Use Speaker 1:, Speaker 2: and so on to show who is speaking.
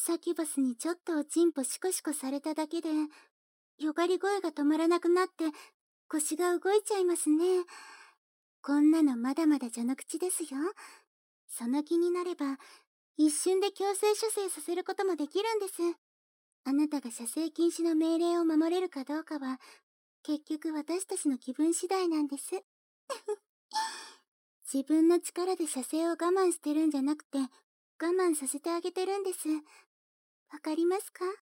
Speaker 1: サキュバスにちょっとおちんぽシコシコされただけで、よがり声が止まらなくなって、腰が動いちゃいますね。こんなのまだまだ序の口ですよ。その気になれば、一瞬で強制射精させることもできるんです。あなたが射精禁止の命令を守れるかどうかは、結局私たちの気分次第なんです。自分の力で射精を我慢してるんじゃなくて、我慢させてあげてるんです。わかりますか？